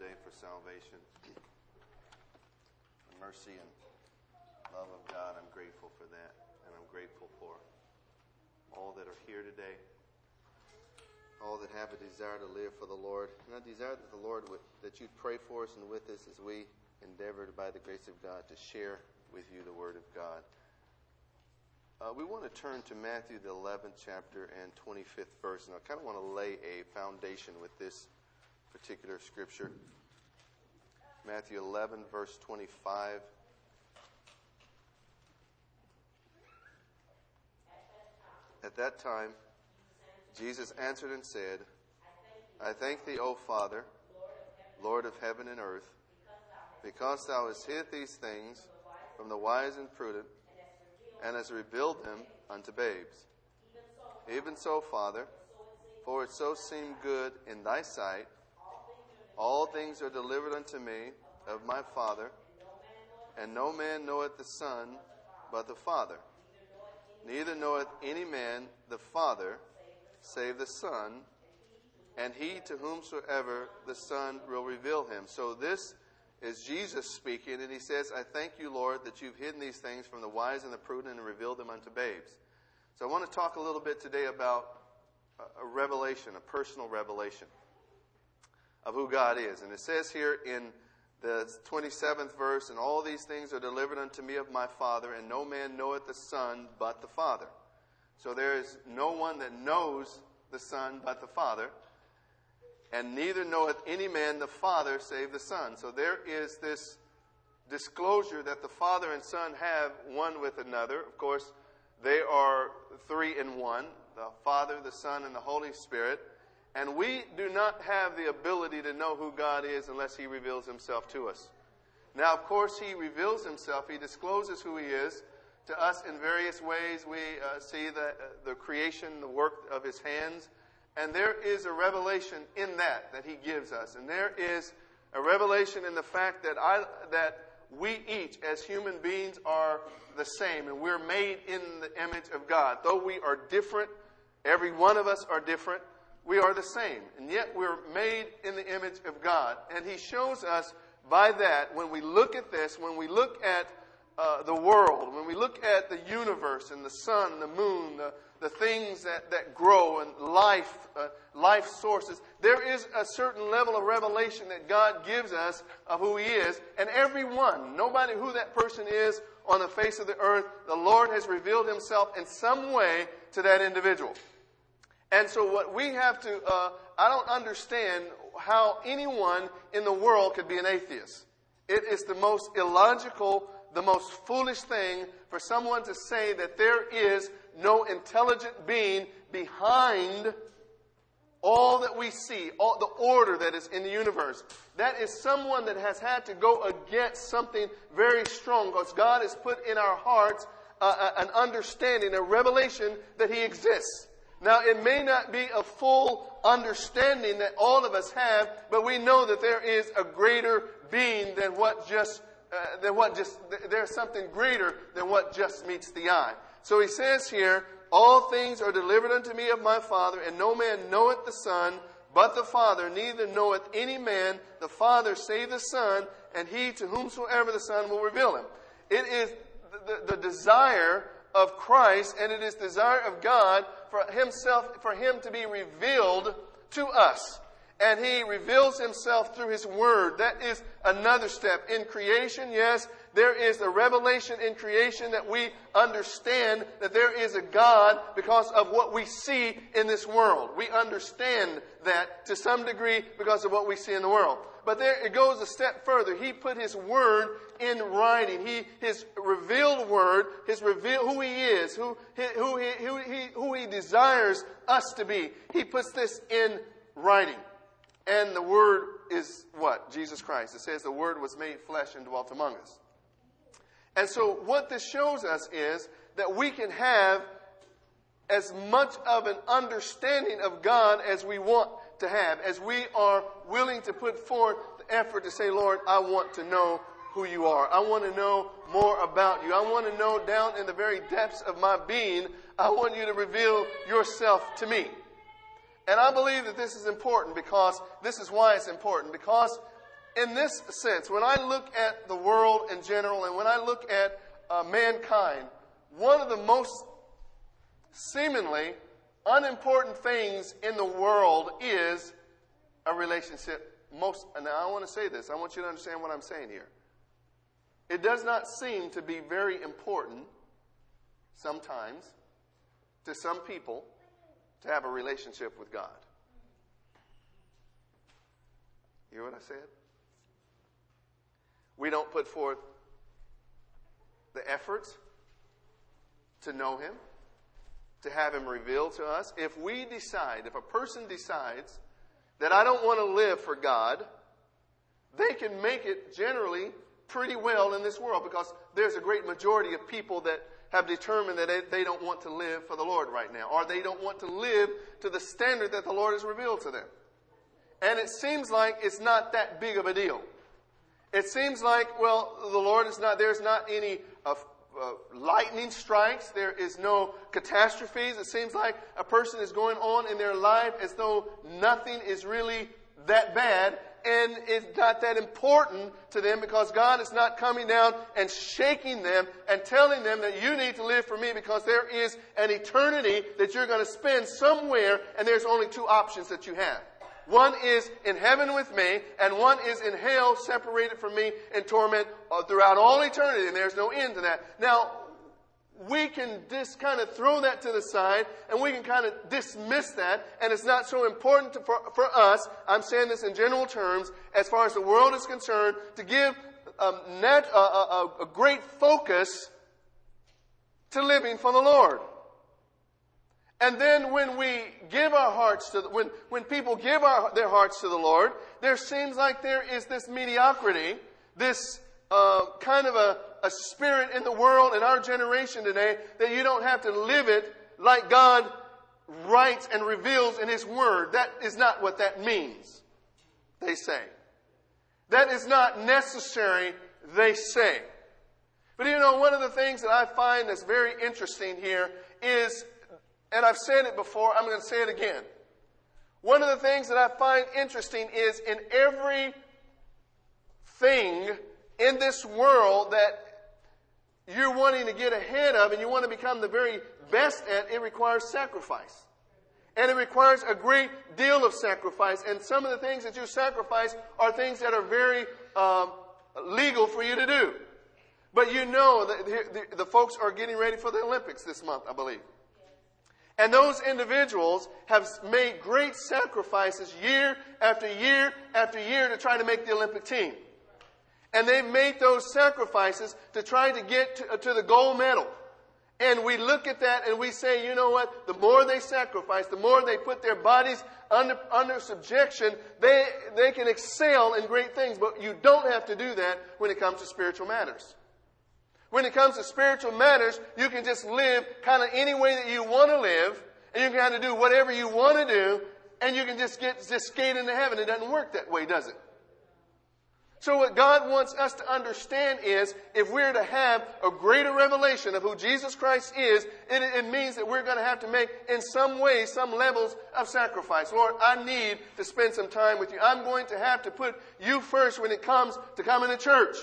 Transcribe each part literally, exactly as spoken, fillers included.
day for salvation. The mercy and love of God, I'm grateful for that. And I'm grateful for all that are here today. All that have a desire to live for the Lord. And I desire that the Lord, would, that you'd pray for us and with us as we endeavor, by the grace of God, to share with you the Word of God. Uh, we want to turn to Matthew, the eleventh chapter and twenty-fifth verse. And I kind of want to lay a foundation with this particular scripture. Matthew eleven, verse twenty-five. At that time, Jesus answered and said, I thank thee, O Father, Lord of heaven and earth, because thou hast hid these things from the wise and prudent, and hast revealed them unto babes. Even so, Father, for it so seemed good in thy sight. All things are delivered unto me of my Father, and no man knoweth the Son but the Father. Neither knoweth any man the Father, save the Son, and he to whomsoever the Son will reveal him. So this is Jesus speaking, and he says, I thank you, Lord, that you've hidden these things from the wise and the prudent and revealed them unto babes. So I want to talk a little bit today about a revelation, a personal revelation of who God is. And it says here in the twenty-seventh verse, and all these things are delivered unto me of my Father, and no man knoweth the Son but the Father. So there is no one that knows the Son but the Father, and neither knoweth any man the Father save the Son. So there is this disclosure that the Father and Son have one with another. Of course, they are three in one, the Father, the Son, and the Holy Spirit. And we do not have the ability to know who God is unless He reveals Himself to us. Now, of course, He reveals Himself. He discloses who He is to us in various ways. We uh, see the, uh, the creation, the work of His hands. And there is a revelation in that that He gives us. And there is a revelation in the fact that I that we each as human beings are the same. And we're made in the image of God. Though we are different, every one of us are different, we are the same. And yet we're made in the image of God. And He shows us by that, when we look at this, when we look at uh, the world, when we look at the universe and the sun, the moon, the, the things that, that grow and life, uh, life sources, there is a certain level of revelation that God gives us of who He is. And everyone, nobody who that person is on the face of the earth, the Lord has revealed Himself in some way to that individual. And so what we have to, uh, I don't understand how anyone in the world could be an atheist. It is the most illogical, the most foolish thing for someone to say that there is no intelligent being behind all that we see, all the order that is in the universe. That is someone that has had to go against something very strong, because God has put in our hearts uh, an understanding, a revelation that He exists. Now, it may not be a full understanding that all of us have, but we know that there is a greater being than what just, uh, than what just, there's something greater than what just meets the eye. So He says here, all things are delivered unto me of my Father, and no man knoweth the Son but the Father, neither knoweth any man the Father save the Son, and he to whomsoever the Son will reveal Him. It is the, the, the desire of Christ, and it is desire of God for Himself, for Him to be revealed to us. And He reveals Himself through His Word. That is another step. In creation, yes, there is a revelation in creation that we understand that there is a God because of what we see in this world. We understand that to some degree because of what we see in the world. But there it goes a step further. He put His Word in writing. He, His revealed Word, His reveal who He is, who, who, he, who, he, who He desires us to be. He puts this in writing. And the Word is what? Jesus Christ. It says the Word was made flesh and dwelt among us. And so what this shows us is that we can have as much of an understanding of God as we want to have, as we are willing to put forth the effort to say, Lord, I want to know who you are. I want to know more about you. I want to know down in the very depths of my being, I want you to reveal yourself to me. And I believe that this is important because, this is why it's important, because in this sense, when I look at the world in general and when I look at uh, mankind, one of the most seemingly unimportant things in the world is a relationship. Most, and now I want to say this. I want you to understand what I'm saying here. It does not seem to be very important sometimes to some people to have a relationship with God. You hear what I said? We don't put forth the efforts to know Him, to have Him revealed to us. If we decide, if a person decides that I don't want to live for God, they can make it generally pretty well in this world, because there's a great majority of people that have determined that they, they don't want to live for the Lord right now, or they don't want to live to the standard that the Lord has revealed to them. And it seems like it's not that big of a deal. It seems like, well, the Lord is not, there's not any uh, uh, lightning strikes. There is no catastrophes. It seems like a person is going on in their life as though nothing is really that bad. And it's not that important to them, because God is not coming down and shaking them and telling them that you need to live for me, because there is an eternity that you're going to spend somewhere, and there's only two options that you have. One is in heaven with me, and one is in hell separated from me in torment throughout all eternity, and there's no end to that. Now, we can just kind of throw that to the side, and we can kind of dismiss that, and it's not so important to, for, for us, I'm saying this in general terms, as far as the world is concerned, to give um, net, uh, a, a great focus to living for the Lord. And then when we give our hearts to, the, when, when people give our, their hearts to the Lord, there seems like there is this mediocrity, this uh, kind of a, a spirit in the world in our generation today, that you don't have to live it like God writes and reveals in His Word. That is not what that means, they say. That is not necessary, they say. But you know, one of the things that I find that's very interesting here is, and I've said it before, I'm going to say it again. One of the things that I find interesting is in every thing in this world that you're wanting to get ahead of and you want to become the very best at, it requires sacrifice. And it requires a great deal of sacrifice. And some of the things that you sacrifice are things that are very um, legal for you to do. But you know that the, the, the folks are getting ready for the Olympics this month, I believe. And those individuals have made great sacrifices year after year after year to try to make the Olympic team. And they've made those sacrifices to try to get to, to the gold medal. And we look at that and we say, you know what? The more they sacrifice, the more they put their bodies under, under subjection, they, they can excel in great things. But you don't have to do that when it comes to spiritual matters. When it comes to spiritual matters, you can just live kind of any way that you want to live, and you can kind of do whatever you want to do, and you can just get just skate into heaven. It doesn't work that way, does it? So what God wants us to understand is, if we're to have a greater revelation of who Jesus Christ is, it, it means that we're going to have to make, in some way, some levels of sacrifice. Lord, I need to spend some time with you. I'm going to have to put you first when it comes to coming to church.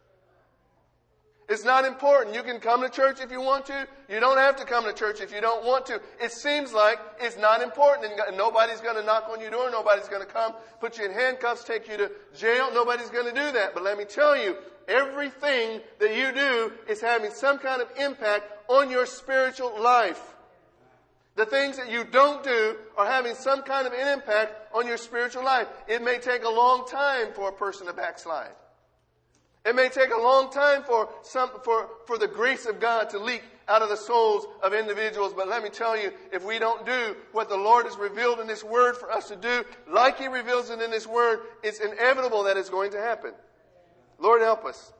It's not important. You can come to church if you want to. You don't have to come to church if you don't want to. It seems like it's not important. And nobody's going to knock on your door. Nobody's going to come put you in handcuffs, take you to jail. Nobody's going to do that. But let me tell you, everything that you do is having some kind of impact on your spiritual life. The things that you don't do are having some kind of an impact on your spiritual life. It may take a long time for a person to backslide. It may take a long time for some for, for the grace of God to leak out of the souls of individuals. But let me tell you, if we don't do what the Lord has revealed in His Word for us to do, like He reveals it in His Word, it's inevitable that it's going to happen. Lord, help us.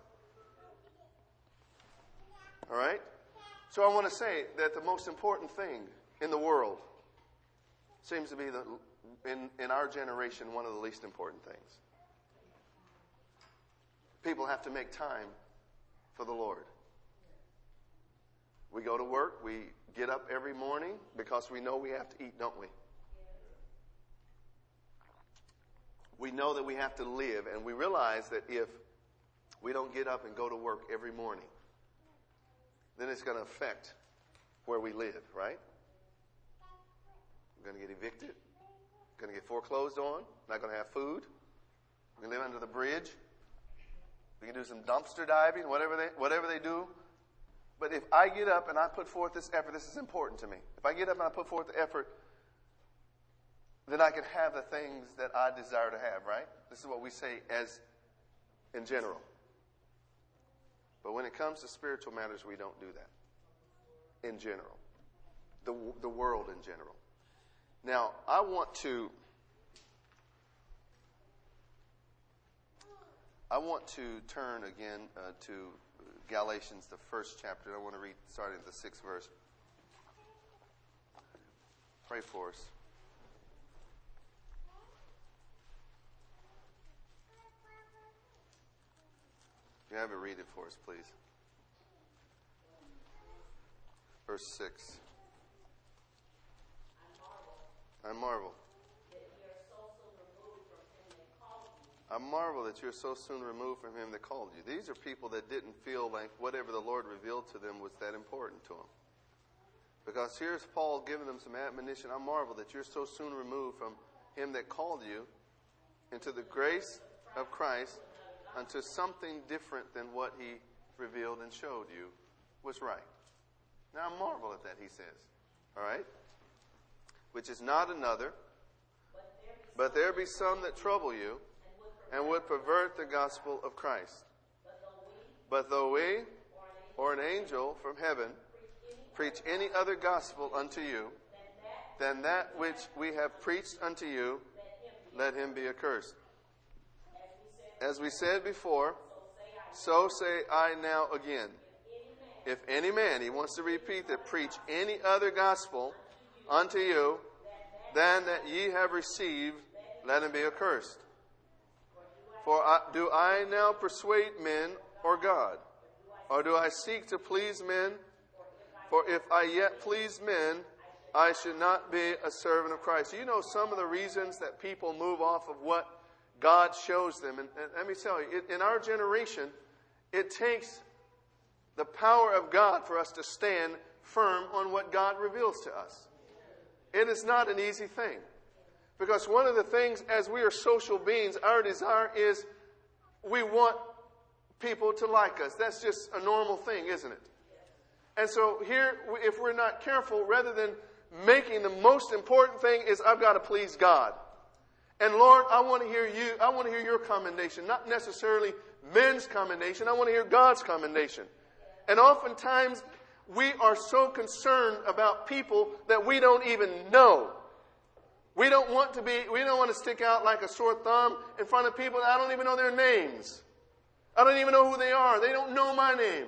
All right? So I want to say that the most important thing in the world seems to be, the, in, in our generation, one of the least important things. People have to make time for the Lord. We go to work. We get up every morning because we know we have to eat, don't we? we know that we have to live, and we realize that if we don't get up and go to work every morning, then it's going to affect where we live, right? We're going to get evicted. We're going to get foreclosed on. Not going to have food. We're going to live under the bridge. We can do some dumpster diving, whatever they, whatever they do. But if I get up and I put forth this effort, this is important to me. If I get up and I put forth the effort, then I can have the things that I desire to have, right? This is what we say as in general. But when it comes to spiritual matters, we don't do that in general. The, the world in general. Now, I want to I want to turn again uh, to Galatians, the first chapter. I want to read starting at the sixth verse. Pray for us. If you have it, read it for us, please. Verse six. I marvel. I marvel that you're so soon removed from him that called you. These are people that didn't feel like whatever the Lord revealed to them was that important to them. Because here's Paul giving them some admonition. I marvel that you're so soon removed from him that called you into the grace of Christ unto something different than what he revealed and showed you was right. Now I marvel at that, he says. All right? Which is not another, but there be some that trouble you and would pervert the gospel of Christ. But though we or an angel from heaven preach any other gospel unto you than that which we have preached unto you, let him be accursed. As we said before, so say I now again. If any man, he wants to repeat that, preach any other gospel unto you than that ye have received, let him be accursed. For I, do I now persuade men or God? Or do I seek to please men? For if I yet please men, I should not be a servant of Christ. You know some of the reasons that people move off of what God shows them. And, and let me tell you, it, in our generation, it takes the power of God for us to stand firm on what God reveals to us. It is not an easy thing. Because one of the things, as we are social beings, our desire is we want people to like us. That's just a normal thing, isn't it? And so here, if we're not careful, rather than making the most important thing is I've got to please God. And Lord, I want to hear you. I want to hear your commendation, not necessarily men's commendation. I want to hear God's commendation. And oftentimes, we are so concerned about people that we don't even know. We don't want to be, we don't want to stick out like a sore thumb in front of people that I don't even know their names. I don't even know who they are. They don't know my name.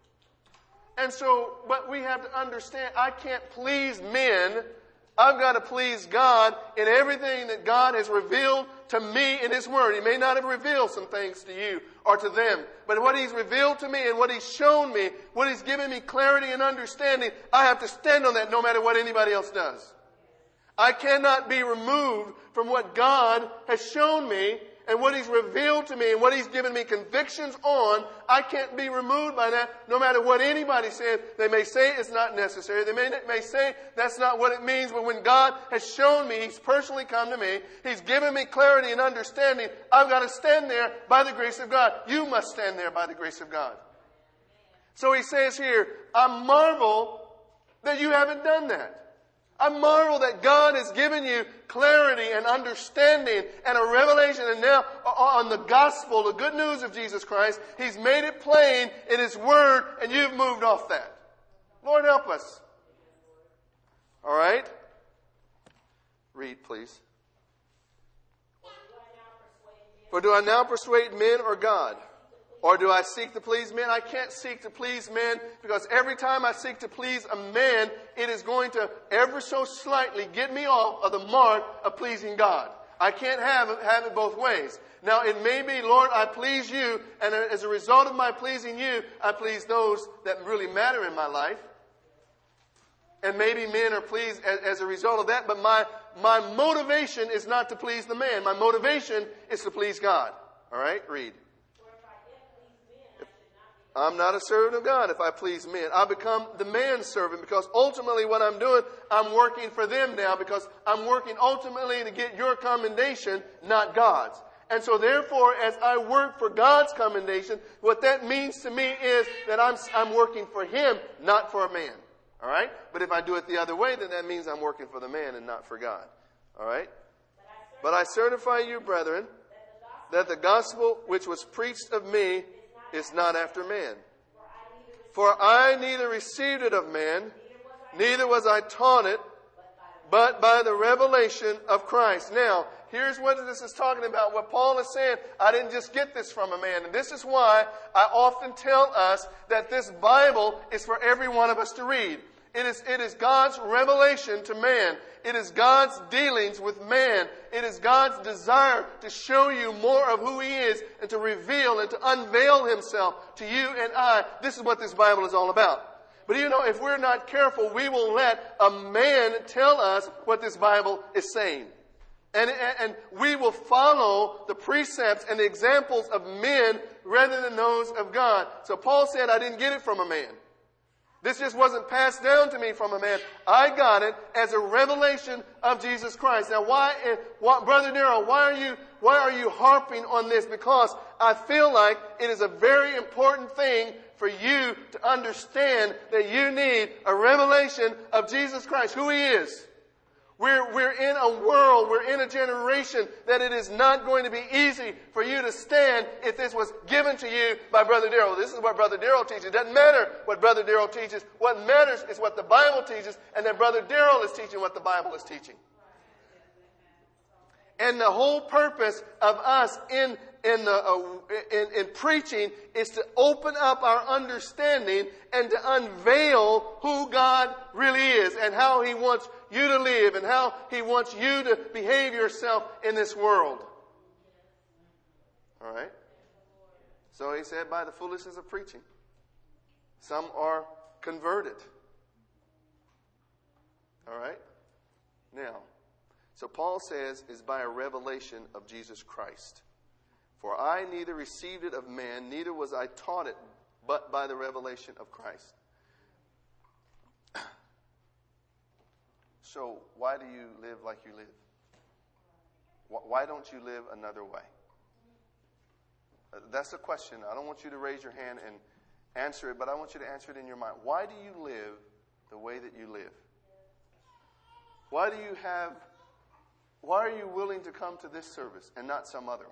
And so, but we have to understand, I can't please men. I've got to please God in everything that God has revealed to me in His Word. He may not have revealed some things to you or to them, but what He's revealed to me and what He's shown me, what He's given me clarity and understanding, I have to stand on that no matter what anybody else does. I cannot be removed from what God has shown me and what He's revealed to me and what He's given me convictions on. I can't be removed by that no matter what anybody says. They may say it's not necessary. They may, may say that's not what it means. But when God has shown me, He's personally come to me, He's given me clarity and understanding, I've got to stand there by the grace of God. You must stand there by the grace of God. So He says here, I marvel that you haven't done that. I marvel that God has given you clarity and understanding and a revelation. And now on the gospel, the good news of Jesus Christ, He's made it plain in His Word and you've moved off that. Lord, help us. All right? Read, please. For do I now persuade men or God? Or do I seek to please men? I can't seek to please men because every time I seek to please a man, it is going to ever so slightly get me off of the mark of pleasing God. I can't have it, have it both ways. Now, it may be, Lord, I please you, and as a result of my pleasing you, I please those that really matter in my life. And maybe men are pleased as, as a result of that, but my, my motivation is not to please the man. My motivation is to please God. All right, read. I'm not a servant of God if I please men. I become the man's servant because ultimately what I'm doing, I'm working for them now because I'm working ultimately to get your commendation, not God's. And so therefore, as I work for God's commendation, what that means to me is that I'm, I'm working for Him, not for a man. All right? But if I do it the other way, then that means I'm working for the man and not for God. All right? But I certify you, brethren, that the gospel which was preached of me is not after man. For I neither received it of man, neither was I taught it, but by the revelation of Christ. Now, here's what this is talking about. What Paul is saying, I didn't just get this from a man. And this is why I often tell us that this Bible is for every one of us to read. It is, it is God's revelation to man. It is God's dealings with man. It is God's desire to show you more of who He is and to reveal and to unveil Himself to you and I. This is what this Bible is all about. But you know, if we're not careful, we will let a man tell us what this Bible is saying. And, and we will follow the precepts and the examples of men rather than those of God. So Paul said, I didn't get it from a man. This just wasn't passed down to me from a man. I got it as a revelation of Jesus Christ. Now, why, why Brother Darrell, why are you, why are you harping on this? Because I feel like it is a very important thing for you to understand that you need a revelation of Jesus Christ, who He is. We're, we're in a world, we're in a generation that it is not going to be easy for you to stand if this was given to you by Brother Darrell. This is what Brother Darrell teaches. It doesn't matter what Brother Darrell teaches. What matters is what the Bible teaches, and that Brother Darrell is teaching what the Bible is teaching. And the whole purpose of us in in, the, uh, in in preaching is to open up our understanding and to unveil who God really is and how He wants you to live and how He wants you to behave yourself in this world. All right? So he said, by the foolishness of preaching, some are converted. All right? Now, so Paul says, is by a revelation of Jesus Christ. For I neither received it of man, neither was I taught it, but by the revelation of Christ. So why do you live like you live? Why don't you live another way? That's the question. I don't want you to raise your hand and answer it, but I want you to answer it in your mind. Why do you live the way that you live? Why do you have, why are you willing to come to this service and not some other one?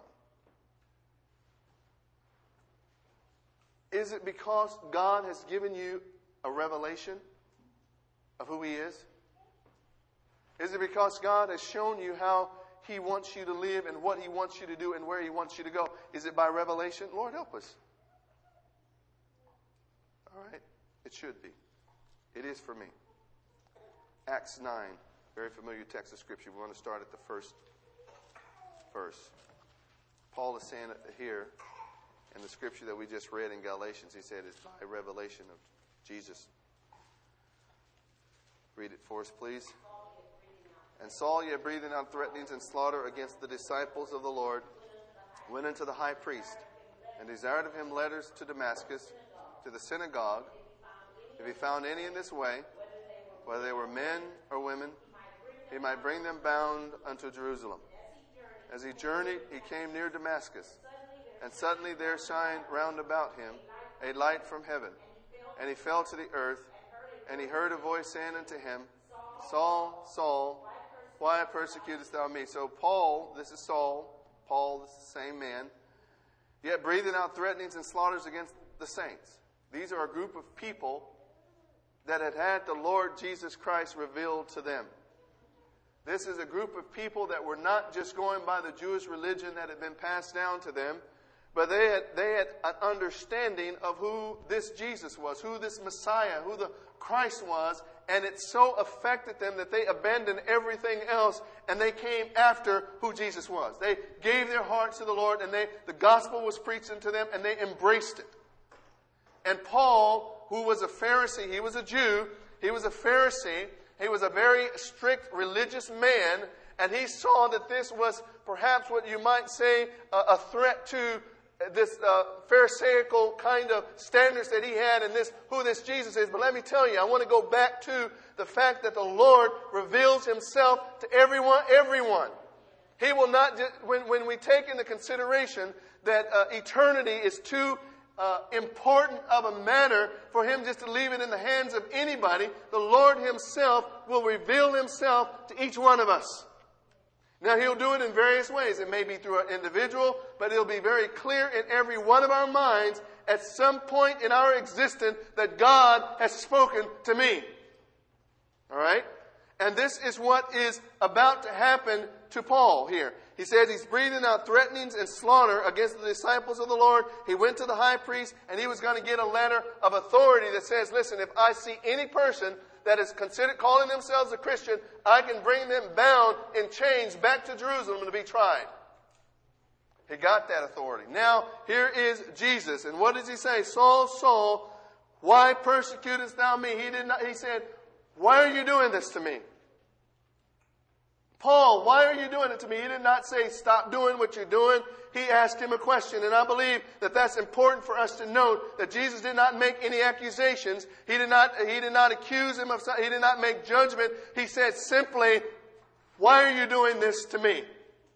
Is it because God has given you a revelation of who He is? Is it because God has shown you how He wants you to live and what He wants you to do and where He wants you to go? Is it by revelation? Lord, help us. All right. It should be. It is for me. Acts nine. Very familiar text of Scripture. We want to start at the first verse. Paul is saying it here in the Scripture that we just read in Galatians. He said it's by revelation of Jesus. Read it for us, please. And Saul, yet breathing out threatenings and slaughter against the disciples of the Lord, went unto the high priest, and desired of him letters to Damascus, to the synagogue, if he found any in this way, whether they were men or women, he might bring them bound unto Jerusalem. As he journeyed, he came near Damascus, and suddenly there shined round about him a light from heaven, and he fell to the earth, and he heard a voice saying unto him, Saul, Saul, why persecutest thou me? So Paul, this is Saul, Paul, this is the same man, yet breathing out threatenings and slaughters against the saints. These are a group of people that had had the Lord Jesus Christ revealed to them. This is a group of people that were not just going by the Jewish religion that had been passed down to them, but they had, they had an understanding of who this Jesus was, who this Messiah, who the Christ was, and it so affected them that they abandoned everything else and they came after who Jesus was. They gave their hearts to the Lord, and they, the gospel was preached unto them, and they embraced it. And Paul, who was a Pharisee, he was a Jew, He was a Pharisee. He was a very strict religious man. And he saw that this was perhaps what you might say a, a threat to this uh, Pharisaical kind of standards that he had and this who this Jesus is. But let me tell you, I want to go back to the fact that the Lord reveals himself to everyone, everyone. He will not, just, when, when we take into consideration that uh, eternity is too uh, important of a matter for him just to leave it in the hands of anybody, the Lord himself will reveal himself to each one of us. Now, he'll do it in various ways. It may be through an individual, but it'll be very clear in every one of our minds at some point in our existence that God has spoken to me. All right? And this is what is about to happen to Paul here. He says he's breathing out threatenings and slaughter against the disciples of the Lord. He went to the high priest, and he was going to get a letter of authority that says, listen, if I see any person that is considered calling themselves a Christian, I can bring them bound in chains back to Jerusalem to be tried. He got that authority. Now, here is Jesus. And what does he say? Saul, Saul, why persecutest thou me? He did not, he said, why are you doing this to me? Paul, why are you doing it to me? He did not say, stop doing what you're doing. He asked him a question. And I believe that that's important for us to note that Jesus did not make any accusations. He did not, he did not accuse him of something. He did not make judgment. He said simply, why are you doing this to me?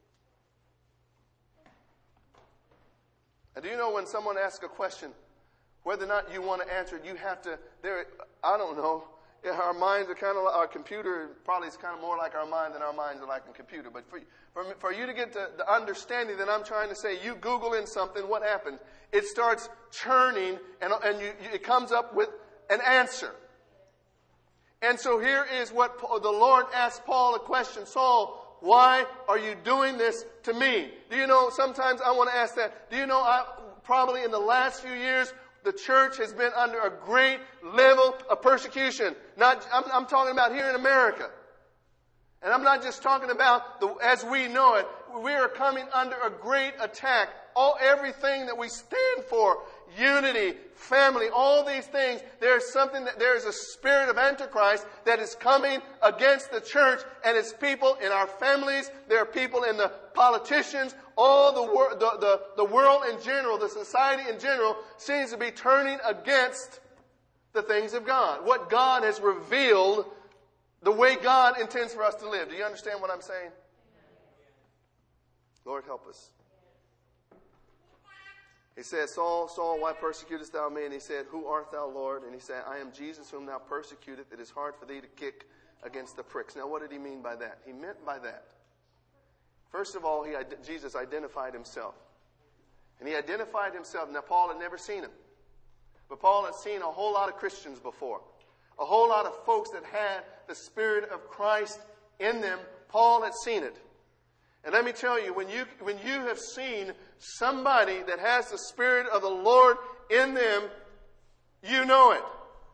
And do you know when someone asks a question, whether or not you want to answer it, you have to, there, I don't know. Our minds are kind of like our computer, probably is kind of more like our mind than our minds are like a computer. But for, for, for you to get to the understanding that I'm trying to say, you Google in something, what happens? It starts churning and, and you, you, it comes up with an answer. And so here is what Paul, the Lord asked Paul a question. Saul, why are you doing this to me? Do you know, sometimes I want to ask that. Do you know, I, probably in the last few years, the church has been under a great level of persecution. Not, I'm, I'm talking about here in America. And I'm not just talking about the, as we know it. We are coming under a great attack. All, everything that we stand for, unity, family, all these things, there's something that there is a spirit of Antichrist that is coming against the church and its people in our families. There are people in the politicians, all the, wor- the, the, the world in general, the society in general seems to be turning against the things of God. What God has revealed, the way God intends for us to live. Do you understand what I'm saying? Lord, help us. He said, Saul, Saul, why persecutest thou me? And he said, who art thou, Lord? And he said, I am Jesus whom thou persecutest. It is hard for thee to kick against the pricks. Now, what did he mean by that? He meant by that, first of all, he, Jesus identified himself. And he identified himself. Now, Paul had never seen him. But Paul had seen a whole lot of Christians before. A whole lot of folks that had the Spirit of Christ in them. Paul had seen it. And let me tell you, when you when you have seen somebody that has the Spirit of the Lord in them, you know it.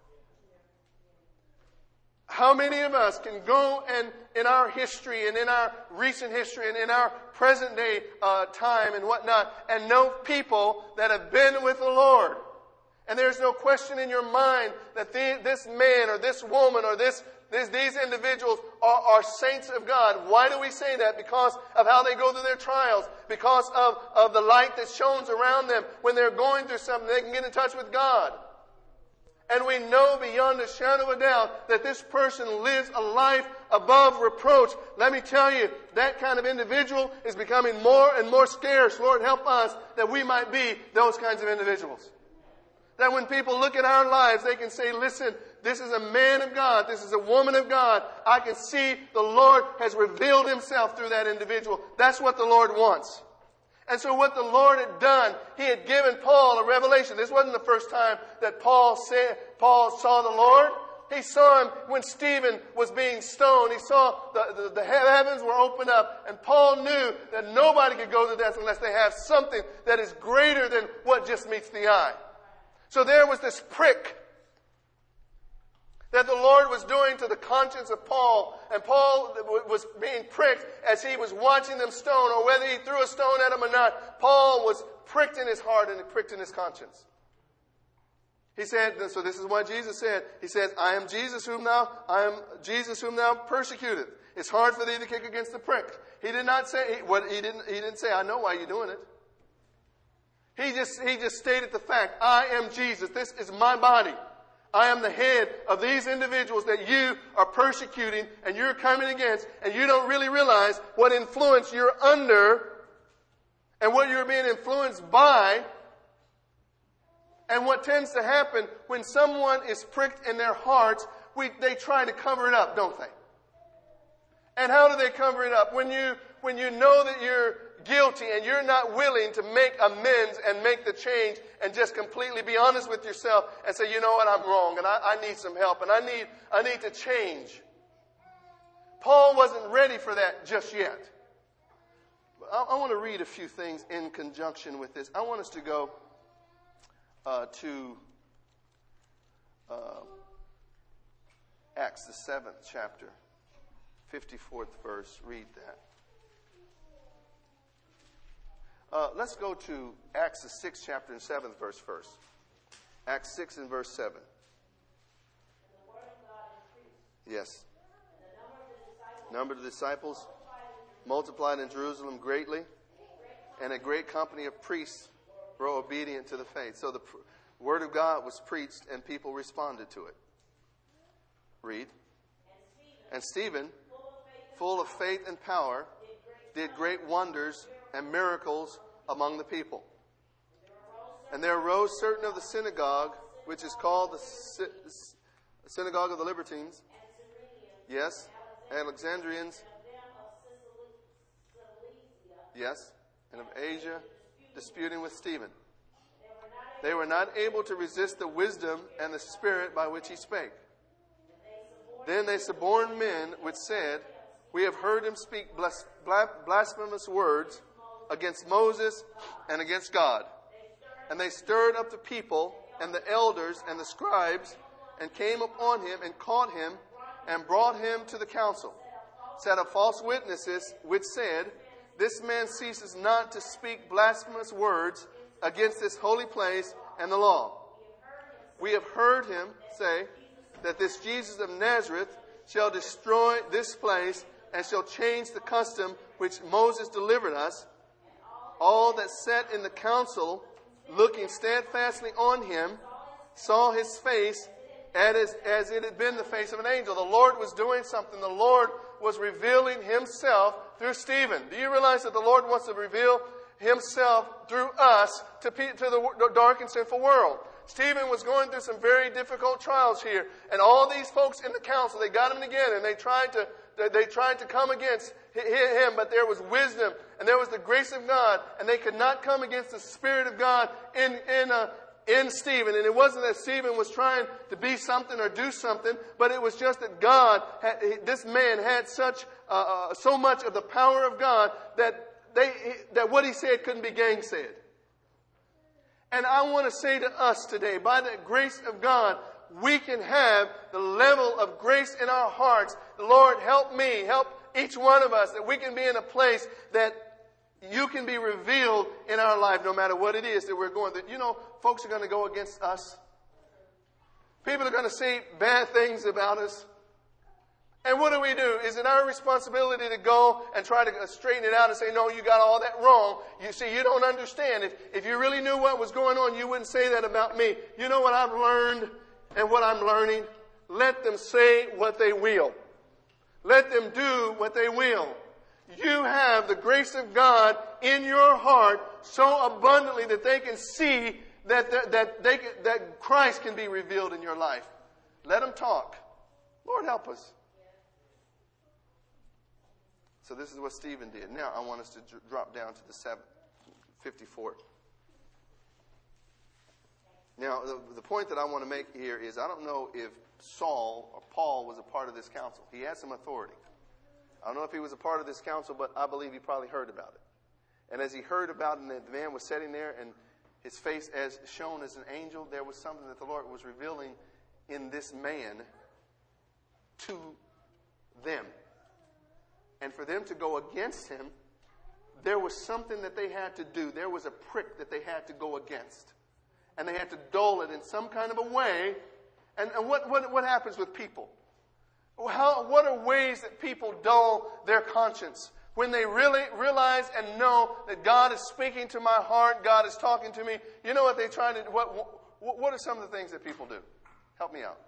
How many of us can go and in our history and in our recent history and in our present day uh, time and whatnot and know people that have been with the Lord? And there's no question in your mind that the, this man or this woman or this, this these individuals are, are saints of God. Why do we say that? Because of how they go through their trials. Because of, of the light that shines around them. When they're going through something, they can get in touch with God. And we know beyond a shadow of a doubt that this person lives a life above reproach. Let me tell you, that kind of individual is becoming more and more scarce. Lord, help us that we might be those kinds of individuals. That when people look at our lives, they can say, listen, this is a man of God. This is a woman of God. I can see the Lord has revealed himself through that individual. That's what the Lord wants. And so what the Lord had done, he had given Paul a revelation. This wasn't the first time that Paul said, Paul saw the Lord. He saw him when Stephen was being stoned. He saw the, the, the heavens were opened up. And Paul knew that nobody could go to death unless they have something that is greater than what just meets the eye. So there was this prick that the Lord was doing to the conscience of Paul. And Paul was being pricked as he was watching them stone, or whether he threw a stone at him or not. Paul was pricked in his heart and pricked in his conscience. He said, so this is what Jesus said. He said, I am Jesus whom thou, I am Jesus whom thou persecutest. It's hard for thee to kick against the prick. He did not say, what he didn't, he didn't say, I know why you're doing it. He just, he just stated the fact, I am Jesus. This is my body. I am the head of these individuals that you are persecuting and you're coming against, and you don't really realize what influence you're under and what you're being influenced by. And what tends to happen when someone is pricked in their hearts, we, they try to cover it up, don't they? And how do they cover it up? When you, when you know that you're guilty and you're not willing to make amends and make the change and just completely be honest with yourself and say, you know what, I'm wrong and I, I need some help and I need, I need to change. Paul wasn't ready for that just yet. I, I want to read a few things in conjunction with this. I want us to go uh, to uh, Acts, the seventh chapter, fifty-fourth verse. Read that. Uh, let's go to Acts, the sixth chapter and seventh verse first. Acts six and verse seven. Yes. Number of the disciples multiplied in Jerusalem greatly, and a great company of priests were obedient to the faith. So the pr- word of God was preached and people responded to it. Read. And Stephen, full of faith and power, did great wonders and miracles among the people. And there arose certain of the synagogue, which is called the sy- synagogue of the Libertines. Yes. Alexandrians. Yes. And of Asia, disputing with Stephen. They were not able to resist the wisdom and the spirit by which he spake. Then they suborned men which said, we have heard him speak blas- blasphemous words against Moses and against God. And they stirred up the people and the elders and the scribes and came upon him and caught him and brought him to the council. Set up false witnesses which said, this man ceases not to speak blasphemous words against this holy place and the law. We have heard him say that this Jesus of Nazareth shall destroy this place and shall change the custom which Moses delivered us. All that sat in the council, looking steadfastly on him, saw his face as, as it had been the face of an angel. The Lord was doing something. The Lord was revealing himself through Stephen. Do you realize that the Lord wants to reveal himself through us to, to the dark and sinful world? Stephen was going through some very difficult trials here. And all these folks in the council, they got him together and they tried to They tried to come against him, but there was wisdom and there was the grace of God, and they could not come against the Spirit of God in in uh, in Stephen. And it wasn't that Stephen was trying to be something or do something, but it was just that God, had, this man had such uh, uh, so much of the power of God that they that what he said couldn't be gainsaid. And I want to say to us today, by the grace of God, we can have the level of grace in our hearts. The Lord, help me, help each one of us, that we can be in a place that you can be revealed in our life no matter what it is that we're going through. You know, folks are going to go against us. People are going to say bad things about us. And what do we do? Is it our responsibility to go and try to straighten it out and say, no, you got all that wrong? You see, you don't understand. If, if you really knew what was going on, you wouldn't say that about me. You know what I've learned and what I'm learning? Let them say what they will. Let them do what they will. You have the grace of God in your heart so abundantly that they can see that, that, that, they can, that Christ can be revealed in your life. Let them talk. Lord, help us. So this is what Stephen did. Now I want us to dr- drop down to the seventh, fifty-fourth. Now the, the point that I want to make here is I don't know if Saul or Paul was a part of this council. He had some authority. I don't know if he was a part of this council, but I believe he probably heard about it. And as he heard about it, and the man was sitting there and his face as shown as an angel, there was something that the Lord was revealing in this man to them. And for them to go against him, there was something that they had to do. There was a prick that they had to go against. And they had to dull it in some kind of a way. And, and what, what, what happens with people? How, what are ways that people dull their conscience? When they really realize and know that God is speaking to my heart, God is talking to me, you know what they try to do? What, what, what are some of the things that people do? Help me out.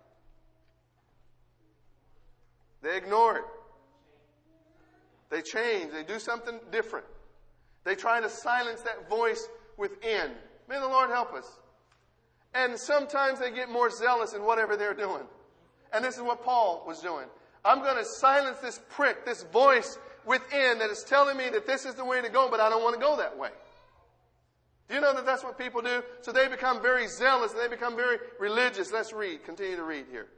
They ignore it. They change. They do something different. They try to silence that voice within. May the Lord help us. And sometimes they get more zealous in whatever they're doing. And this is what Paul was doing. I'm going to silence this prick, this voice within that is telling me that this is the way to go, but I don't want to go that way. Do you know that that's what people do? So they become very zealous and they become very religious. Let's read. Continue to read here.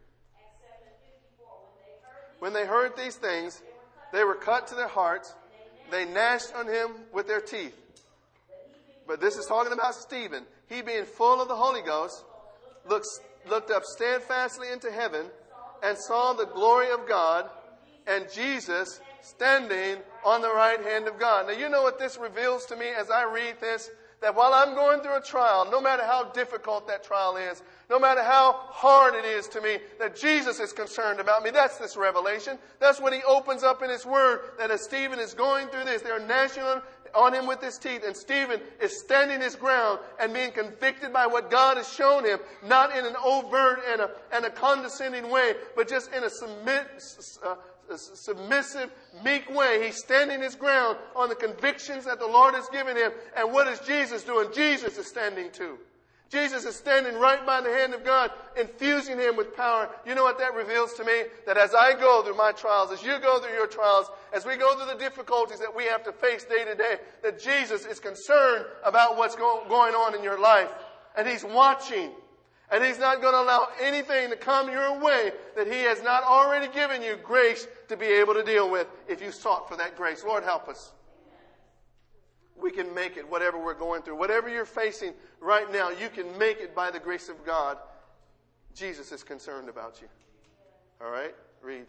When they heard these things, they were cut to their hearts. They gnashed on him with their teeth. But this is talking about Stephen. He, being full of the Holy Ghost, looked, looked up steadfastly into heaven and saw the glory of God and Jesus standing on the right hand of God. Now, you know what this reveals to me as I read this? That while I'm going through a trial, no matter how difficult that trial is, no matter how hard it is to me, that Jesus is concerned about me. That's this revelation. That's what he opens up in his word, that as Stephen is going through this, they're gnashing on, on him with his teeth, and Stephen is standing his ground and being convicted by what God has shown him, not in an overt and a, and a condescending way, but just in a submit, uh, a submissive, meek way. He's standing his ground on the convictions that the Lord has given him. And what is Jesus doing? Jesus is standing too. Jesus is standing right by the hand of God, infusing him with power. You know what that reveals to me? That as I go through my trials, as you go through your trials, as we go through the difficulties that we have to face day to day, that Jesus is concerned about what's go- going on in your life. And he's watching. And he's not going to allow anything to come your way that he has not already given you grace to be able to deal with if you sought for that grace. Lord, help us. We can make it, whatever we're going through. Whatever you're facing right now, you can make it by the grace of God. Jesus is concerned about you. All right? Read.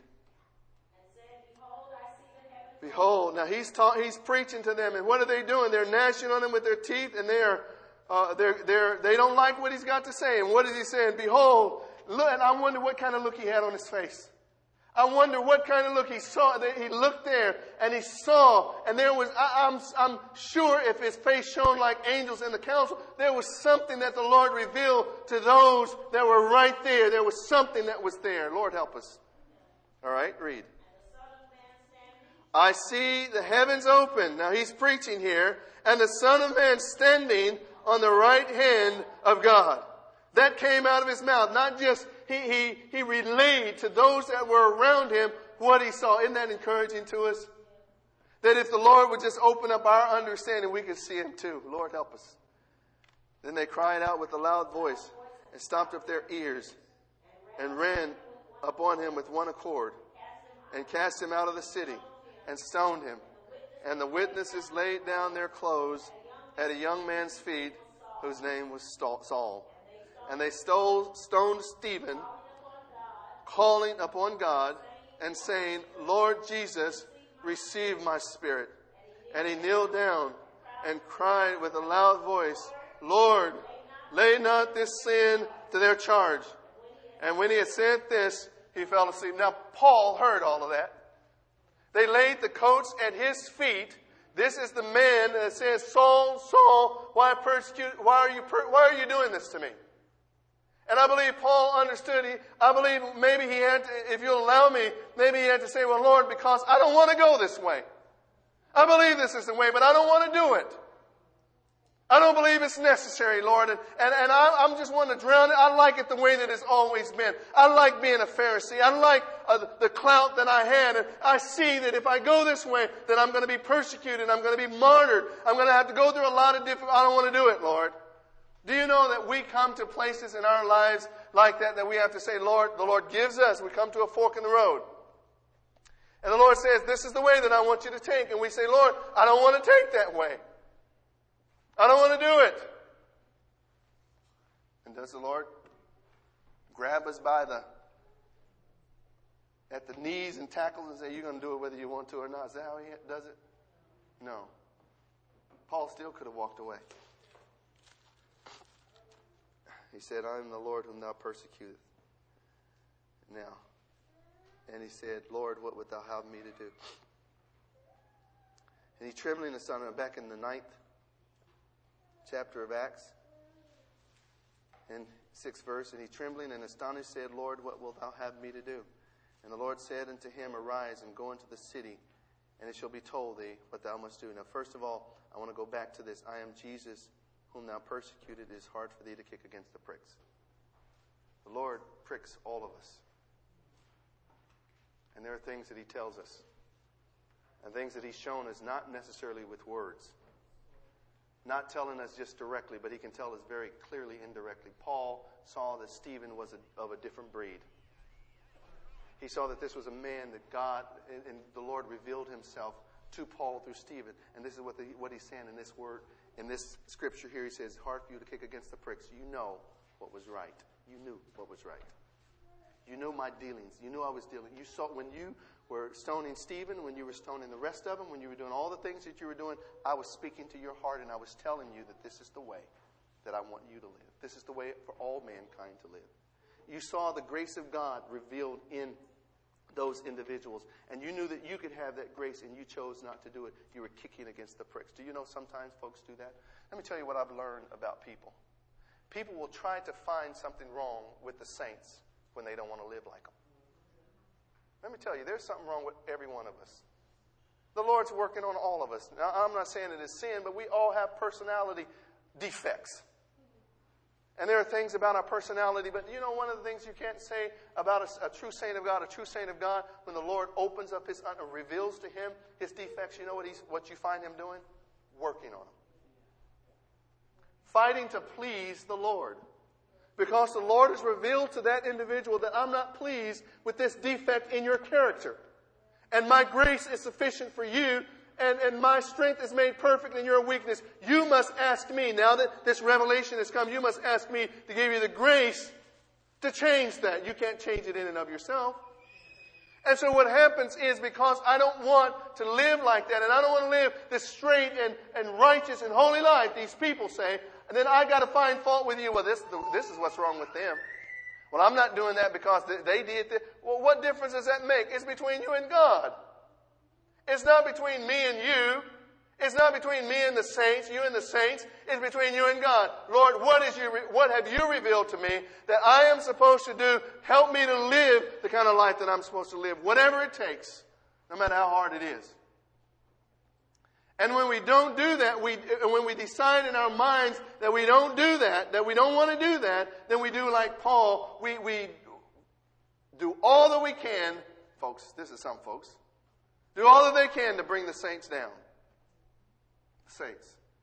Behold, now he's ta- he's preaching to them, and what are they doing? They're gnashing on him with their teeth, and they are uh, they're they're they don't like what he's got to say. And what is he saying? Behold, look, and I wonder what kind of look he had on his face. I wonder what kind of look he saw. He looked there and he saw, and there was, I, I'm, I'm sure if his face shone like angels in the council, there was something that the Lord revealed to those that were right there. There was something that was there. Lord, help us. All right, read. I see the heavens open. Now he's preaching here. And the Son of Man standing on the right hand of God. That came out of his mouth. Not just, he, he, he relayed to those that were around him what he saw. Isn't that encouraging to us? That if the Lord would just open up our understanding, we could see him too. Lord, help us. Then they cried out with a loud voice and stopped up their ears and ran upon him with one accord and cast him out of the city and stoned him. And the witnesses laid down their clothes at a young man's feet whose name was Saul. And they stole, stoned Stephen, calling upon God and saying, Lord Jesus, receive my spirit. And he kneeled down and cried with a loud voice, Lord, lay not this sin to their charge. And when he had said this, he fell asleep. Now, Paul heard all of that. They laid the coats at his feet. This is the man that says, Saul, Saul, why persecute? Why are you? Per- why are you doing this to me? And I believe Paul understood. He, I believe maybe he had to, if you'll allow me, maybe he had to say, well, Lord, because I don't want to go this way. I believe this is the way, but I don't want to do it. I don't believe it's necessary, Lord. And, and, and I, I'm just want to drown it. I like it the way that it's always been. I like being a Pharisee. I like uh, the clout that I had. And I see that if I go this way, that I'm going to be persecuted. I'm going to be martyred. I'm going to have to go through a lot of different... I don't want to do it, Lord. Do you know that we come to places in our lives like that, that we have to say, Lord, the Lord gives us. We come to a fork in the road. And the Lord says, this is the way that I want you to take. And we say, Lord, I don't want to take that way. I don't want to do it. And does the Lord grab us by the, at the knees and tackle and say, you're going to do it whether you want to or not? Is that how he does it? No. Paul still could have walked away. he said, I am the Lord whom thou persecutest. Now, and he said, Lord, what wilt thou have me to do? And he trembling and son, back in the ninth chapter of Acts, in sixth verse, and he trembling and astonished said, Lord, what wilt thou have me to do? And the Lord said unto him, Arise and go into the city, and it shall be told thee what thou must do. Now, first of all, I want to go back to this. I am Jesus whom thou persecuted. It is hard for thee to kick against the pricks. The Lord pricks all of us. And there are things that he tells us. And things that he's shown us not necessarily with words. Not telling us just directly, but he can tell us very clearly indirectly. Paul saw that Stephen was a, of a different breed. He saw that this was a man that God and, and the Lord revealed himself to Paul through Stephen. And this is what, the, what he's saying in this word, in this scripture here. He says, hard for you to kick against the pricks. You know what was right. You knew what was right. You knew my dealings. You knew I was dealing. You saw when you were stoning Stephen, when you were stoning the rest of them, when you were doing all the things that you were doing, I was speaking to your heart and I was telling you that this is the way that I want you to live. This is the way for all mankind to live. You saw the grace of God revealed in those individuals, and you knew that you could have that grace, and you chose not to do it. You were kicking against the pricks. Do you know sometimes folks do that? Let me tell you what I've learned about people. People will try to find something wrong with the saints when they don't want to live like them. Let me tell you, there's something wrong with every one of us. The Lord's working on all of us. Now, I'm not saying it is sin, but we all have personality defects. And there are things about our personality, but you know one of the things you can't say about a, a true saint of God, a true saint of God, when the Lord opens up his, uh, reveals to him his defects, you know what he's, what you find him doing? Working on them. Fighting to please the Lord. Because the Lord has revealed to that individual that I'm not pleased with this defect in your character. And my grace is sufficient for you, and, and my strength is made perfect in your weakness. You must ask me, now that this revelation has come, you must ask me to give you the grace to change that. You can't change it in and of yourself. And so what happens is, because I don't want to live like that, and I don't want to live this straight and, and righteous and holy life, these people say, and then I got to find fault with you. Well, this, this is what's wrong with them. Well, I'm not doing that because they did this. Well, what difference does that make? It's between you and God. It's not between me and you. It's not between me and the saints, you and the saints. It's between you and God. Lord, what is you, what have you revealed to me that I am supposed to do? Help me to live the kind of life that I'm supposed to live, whatever it takes, no matter how hard it is. And when we don't do that, we, when we decide in our minds that we don't do that, that we don't want to do that, then we do like Paul. We, we do all that we can, folks, this is some folks, do all that they can to bring the saints down. The saints.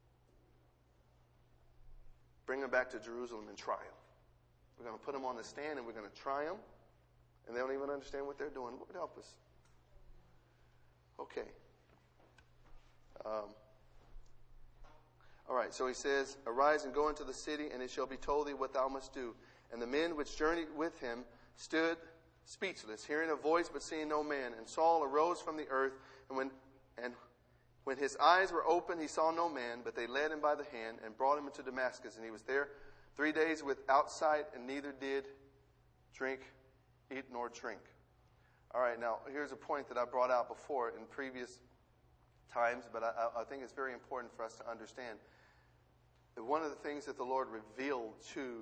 Bring them back to Jerusalem and try them. We're going to put them on the stand and we're going to try them. And they don't even understand what they're doing. Lord, help us. Okay. Um, all right, so he says, Arise and go into the city, and it shall be told thee what thou must do. And the men which journeyed with him stood speechless, hearing a voice but seeing no man. And Saul arose from the earth, and when and when his eyes were opened, he saw no man, but they led him by the hand and brought him into Damascus. And he was there three days without sight, and neither did drink, eat, nor drink. All right, now here's a point that I brought out before in previous times, but I, I think it's very important for us to understand that one of the things that the Lord revealed to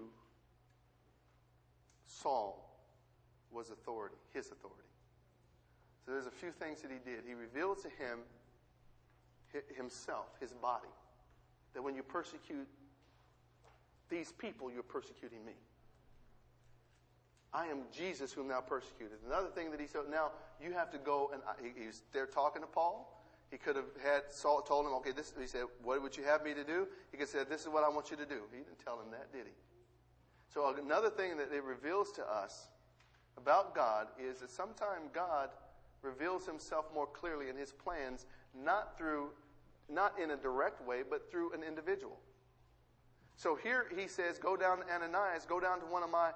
Saul was authority, his authority. So there's a few things that he did. He revealed to him himself, his body, that when you persecute these people, you're persecuting me. I am Jesus whom thou persecuted. Another thing that he said, now you have to go, and he, he was there talking to Paul. He could have had Saul told him, okay, this, he said, what would you have me to do? He could have said, this is what I want you to do. He didn't tell him that, did he? So another thing that it reveals to us about God is that sometimes God reveals himself more clearly in his plans, not through, not in a direct way, but through an individual. So here he says, go down to Ananias, go down to one of my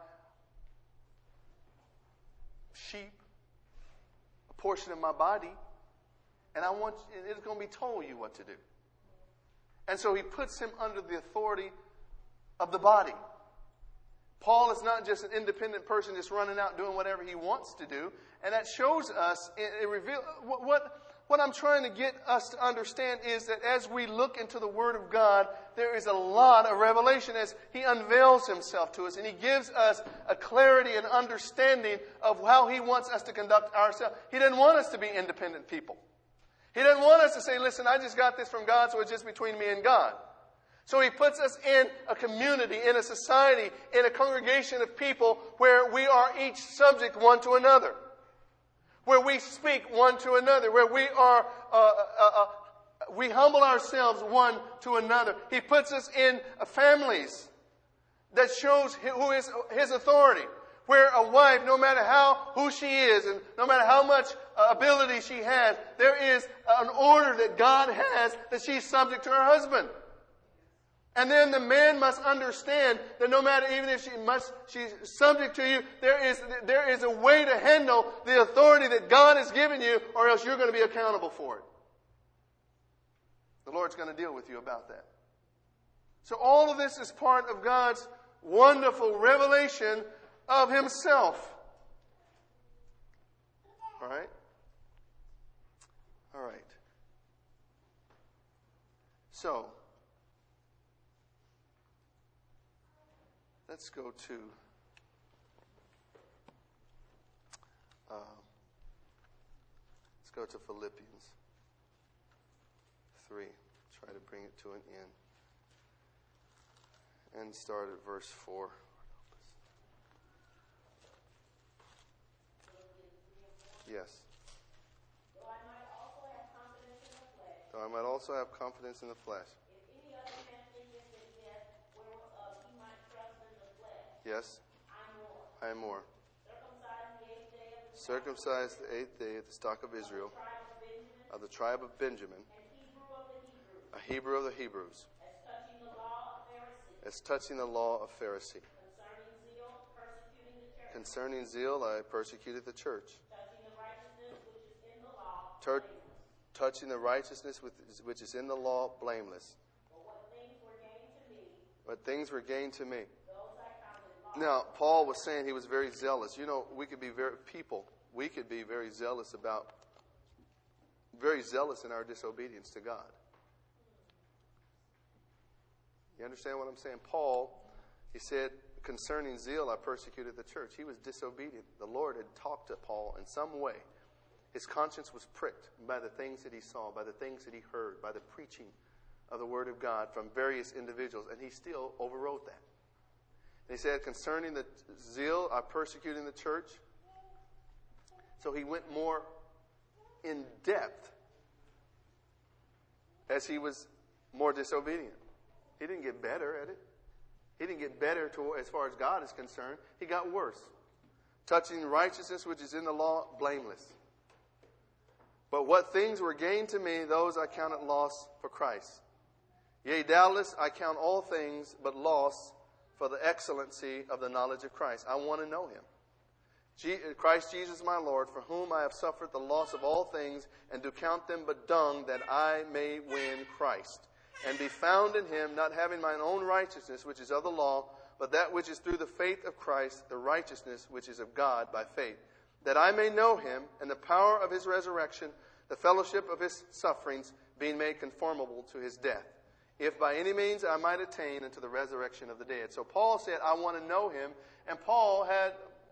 sheep, a portion of my body, and I want, it's going to be told you what to do. And so he puts him under the authority of the body. Paul is not just an independent person just running out doing whatever he wants to do. And that shows us, it, it reveals, what, what, what I'm trying to get us to understand is that as we look into the Word of God, there is a lot of revelation as He unveils Himself to us. And He gives us a clarity and understanding of how He wants us to conduct ourselves. He doesn't want us to be independent people. He doesn't want us to say, listen, I just got this from God, so it's just between me and God. So He puts us in a community, in a society, in a congregation of people where we are each subject one to another. Where we speak one to another. Where we are, uh, uh, uh, we humble ourselves one to another. He puts us in uh, families that shows who is His authority. Where a wife, no matter how, who she is, and no matter how much uh, ability she has, there is an order that God has that she's subject to her husband. And then the man must understand that no matter, even if she must, she's subject to you, there is, there is a way to handle the authority that God has given you, or else you're going to be accountable for it. The Lord's going to deal with you about that. So all of this is part of God's wonderful revelation of Himself. All right? All right. So, let's go to uh, let's go to Philippians three. Try to bring it to an end. And start at verse four. Yes. Though I might also have confidence in the flesh. Though I might also have confidence in the flesh. If any other man thinketh that he hath whereof he might trust in the flesh. Yes. I am more. I am more. Circumcised the eighth day of the Circumcised the eighth day of the stock of Israel. Of the tribe of Benjamin. And Hebrew of the Hebrews. A Hebrew of the Hebrews. As touching the law of Pharisee. As touching the law of Pharisee. Concerning zeal, persecuting the church. Concerning zeal, I persecuted the church. Tur- touching the righteousness which is in the law, blameless. But what things were gained to me, what things were gained to me. Those I counted loss. Now, Paul was saying he was very zealous. You know, we could be very, people, we could be very zealous about, very zealous in our disobedience to God. You understand what I'm saying? Paul, he said, concerning zeal, I persecuted the church. He was disobedient. The Lord had talked to Paul in some way. His conscience was pricked by the things that he saw, by the things that he heard, by the preaching of the Word of God from various individuals, and he still overrode that. And he said, concerning the zeal, I persecuted the church. So he went more in depth as he was more disobedient. He didn't get better at it. He didn't get better to, as far as God is concerned. He got worse. Touching righteousness which is in the law, blameless. But what things were gained to me, those I counted loss for Christ. Yea, doubtless I count all things but loss for the excellency of the knowledge of Christ. I want to know Him. Je- Christ Jesus my Lord, for whom I have suffered the loss of all things, and do count them but dung, that I may win Christ, and be found in Him, not having mine own righteousness, which is of the law, but that which is through the faith of Christ, the righteousness which is of God by faith, that I may know Him and the power of His resurrection, the fellowship of His sufferings, being made conformable to His death, if by any means I might attain unto the resurrection of the dead. So Paul said, I want to know Him. And Paul had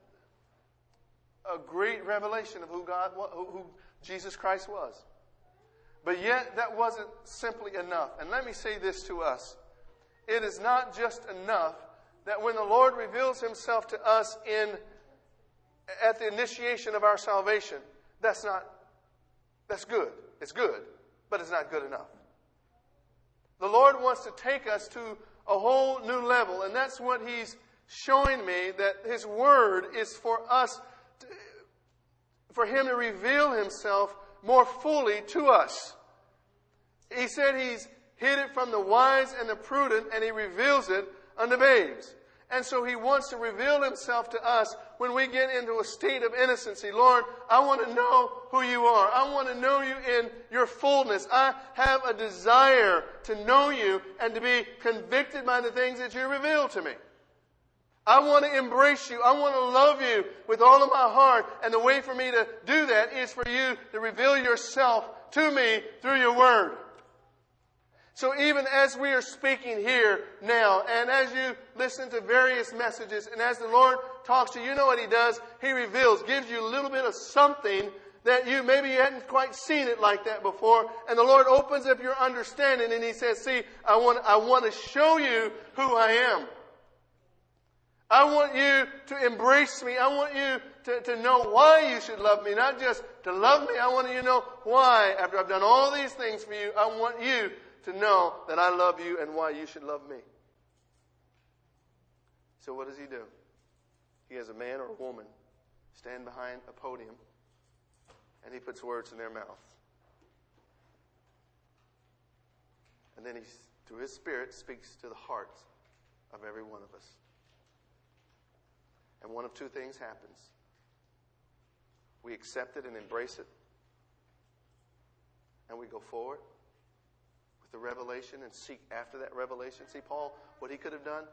a great revelation of who God, who, who Jesus Christ was. But yet that wasn't simply enough. And let me say this to us. It is not just enough that when the Lord reveals Himself to us in at the initiation of our salvation, that's not, that's good. It's good, but it's not good enough. The Lord wants to take us to a whole new level, and that's what He's showing me, that His Word is for us, to, for Him to reveal Himself more fully to us. He said He's hid it from the wise and the prudent, and He reveals it unto babes. And so He wants to reveal Himself to us when we get into a state of innocency. Lord, I want to know who You are. I want to know You in Your fullness. I have a desire to know You and to be convicted by the things that You reveal to me. I want to embrace you. I want to love you with all of my heart. And the way for me to do that is for you to reveal yourself to me through your word. So even as we are speaking here now, and as you listen to various messages, and as the Lord talks to you, you know what He does? He reveals, gives you a little bit of something that you, maybe you hadn't quite seen it like that before. And the Lord opens up your understanding and He says, see, I want, I want to show you who I am. I want you to embrace me. I want you to, to know why you should love me. Not just to love me. I want you to know why. After I've done all these things for you, I want you to know that I love you and why you should love me. So what does He do? He has a man or a woman stand behind a podium and He puts words in their mouth. And then He, through His Spirit, speaks to the hearts of every one of us. And one of two things happens. We accept it and embrace it. And we go forward with the revelation and seek after that revelation. See, Paul, what he could have done?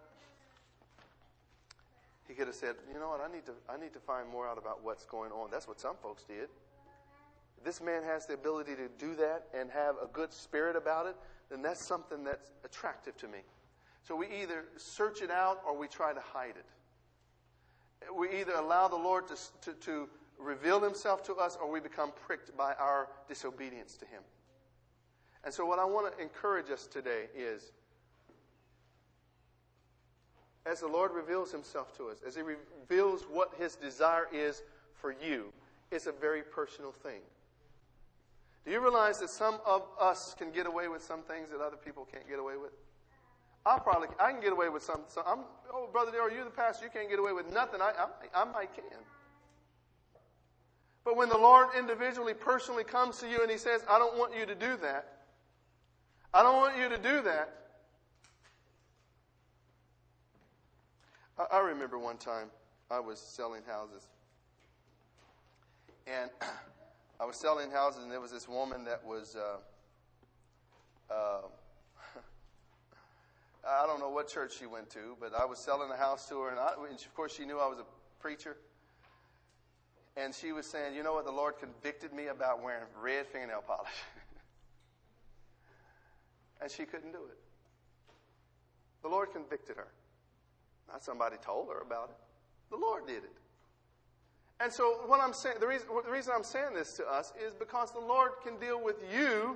He could have said, you know what, I need to I need to find more out about what's going on. That's what some folks did. If this man has the ability to do that and have a good spirit about it, then that's something that's attractive to me. So we either search it out or we try to hide it. We either allow the Lord to, to, to reveal Himself to us or we become pricked by our disobedience to Him. And so what I want to encourage us today is, as the Lord reveals Himself to us, as He reveals what His desire is for you, it's a very personal thing. Do you realize that some of us can get away with some things that other people can't get away with? I probably I can get away with some. some I'm, oh, Brother Darrell, you're the pastor. You can't get away with nothing. I, I, I might can. But when the Lord individually, personally comes to you and He says, I don't want you to do that. I don't want you to do that. I, I remember one time I was selling houses. And I was selling houses and there was this woman that was... Uh, uh, I don't know what church she went to, but I was selling a house to her, and, I, and of course she knew I was a preacher. And she was saying, you know what, the Lord convicted me about wearing red fingernail polish. And she couldn't do it. The Lord convicted her. Not somebody told her about it. The Lord did it. And so what I'm saying, the reason, the reason I'm saying this to us is because the Lord can deal with you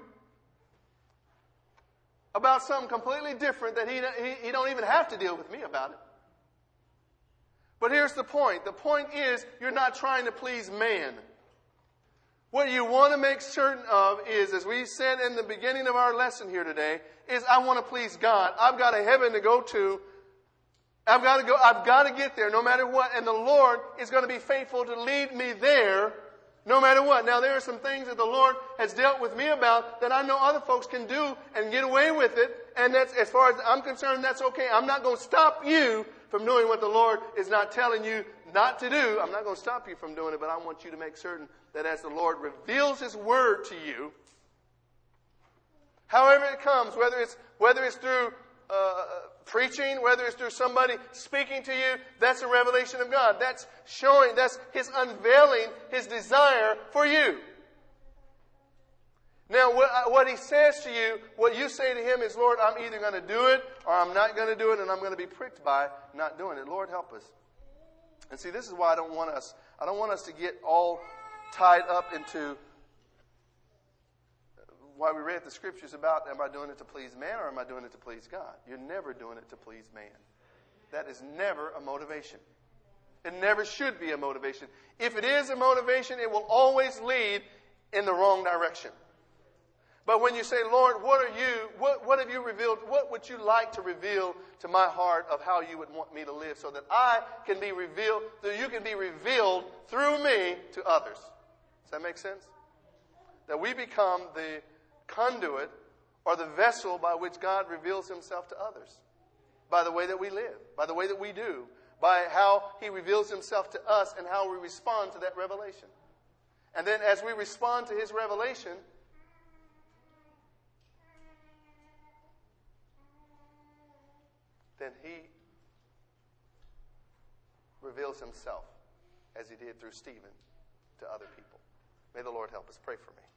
about something completely different that he, he, he don't even have to deal with me about it. But here's the point. The point is you're not trying to please man. What you want to make certain of is, as we said in the beginning of our lesson here today, is I want to please God. I've got a heaven to go to. I've got to go, I've got to get there no matter what. And the Lord is going to be faithful to lead me there no matter what. Now, there are some things that the Lord has dealt with me about that I know other folks can do and get away with it. And that's, as far as I'm concerned, that's okay. I'm not going to stop you from doing what the Lord is not telling you not to do. I'm not going to stop you from doing it, but I want you to make certain that as the Lord reveals His Word to you, however it comes, whether it's, whether it's through uh, preaching, whether it's through somebody speaking to you, that's a revelation of God. That's showing, that's His unveiling His desire for you. Now, what, what He says to you, what you say to Him is, Lord, I'm either going to do it or I'm not going to do it, and I'm going to be pricked by not doing it. Lord, help us. And see, this is why I don't want us, I don't want us to get all tied up into why we read the scriptures about, am I doing it to please man or am I doing it to please God? You're never doing it to please man. That is never a motivation. It never should be a motivation. If it is a motivation, it will always lead in the wrong direction. But when you say, Lord, what are you, what, what have you revealed, what would you like to reveal to my heart of how you would want me to live so that I can be revealed, that you can be revealed through me to others? Does that make sense? That we become the conduit or the vessel by which God reveals Himself to others. By the way that we live, by the way that we do, by how He reveals Himself to us and how we respond to that revelation. And then as we respond to His revelation, then He reveals himself as he did through Stephen to other people. May the Lord help us. Pray for me.